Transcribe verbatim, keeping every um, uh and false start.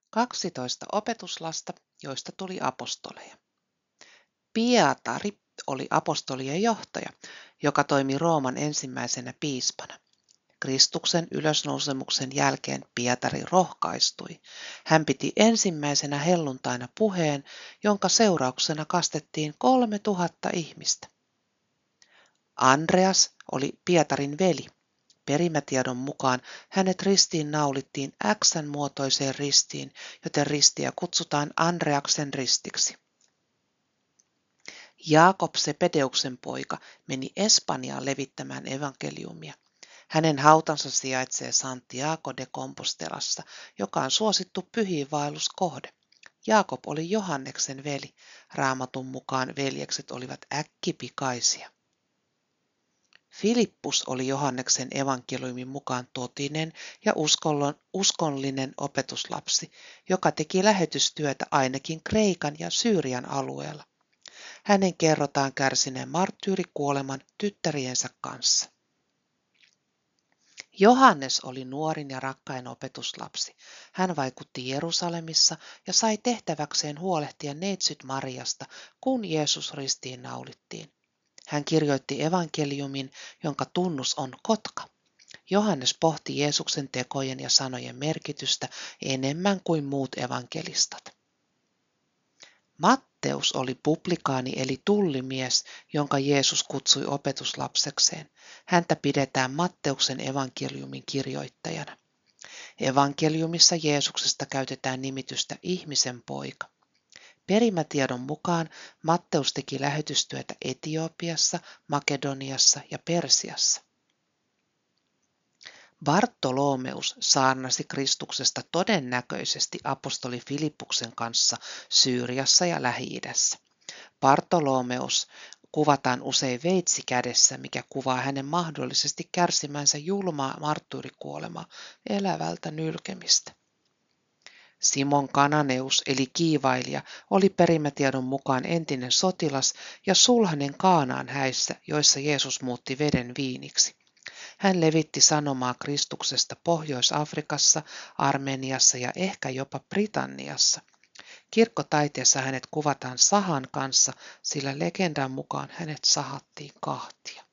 kaksitoista opetuslasta, joista tuli apostoleja. Pietari oli apostolien johtaja, joka toimi Rooman ensimmäisenä piispana. Kristuksen ylösnousemuksen jälkeen Pietari rohkaistui. Hän piti ensimmäisenä helluntaina puheen, jonka seurauksena kastettiin kolme tuhatta ihmistä. Andreas oli Pietarin veli. Perimätiedon mukaan hänet ristiin naulittiin X-muotoiseen ristiin, joten ristiä kutsutaan Andreaksen ristiksi. Jaakob Sebedeuksen poika meni Espanjaan levittämään evankeliumia. Hänen hautansa sijaitsee Santiago de Compostelassa, joka on suosittu pyhiinvaelluskohde. Jaakob oli Johanneksen veli. Raamatun mukaan veljekset olivat äkkipikaisia. Filippus oli Johanneksen evankeliumin mukaan totinen ja uskollinen opetuslapsi, joka teki lähetystyötä ainakin Kreikan ja Syyrian alueella. Hänen kerrotaan kärsineen marttyyrikuoleman tyttäriensä kanssa. Johannes oli nuorin ja rakkain opetuslapsi. Hän vaikutti Jerusalemissa ja sai tehtäväkseen huolehtia neitsyt Mariasta, kun Jeesus ristiin naulittiin. Hän kirjoitti evankeliumin, jonka tunnus on kotka. Johannes pohti Jeesuksen tekojen ja sanojen merkitystä enemmän kuin muut evankelistat. Matteus oli publikaani eli tullimies, jonka Jeesus kutsui opetuslapsekseen. Häntä pidetään Matteuksen evankeliumin kirjoittajana. Evankeliumissa Jeesuksesta käytetään nimitystä ihmisen poika. Perimätiedon mukaan Matteus teki lähetystyötä Etiopiassa, Makedoniassa ja Persiassa. Bartolomeus saarnasi Kristuksesta todennäköisesti apostoli Filippuksen kanssa Syyriassa ja Lähi-idässä. Bartolomeus kuvataan usein veitsi kädessä, mikä kuvaa hänen mahdollisesti kärsimänsä julmaa marttyyrikuolemaa elävältä nylkemistä. Simon Kananeus eli kiivailija oli perimätiedon mukaan entinen sotilas ja sulhanen Kaanaan häissä, joissa Jeesus muutti veden viiniksi. Hän levitti sanomaa Kristuksesta Pohjois-Afrikassa, Armeniassa ja ehkä jopa Britanniassa. Kirkkotaiteessa hänet kuvataan sahan kanssa, sillä legendan mukaan hänet sahattiin kahtia.